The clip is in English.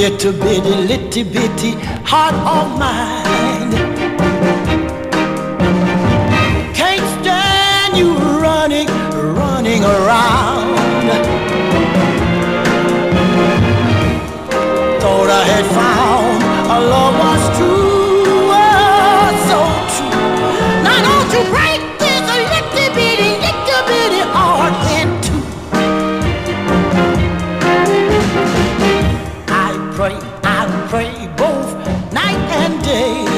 little bitty heart of mine. Can't stand you running around. Thought I had found a love was true, oh, so true. Now don't you break this little bitty heart in two. I pray both night and day.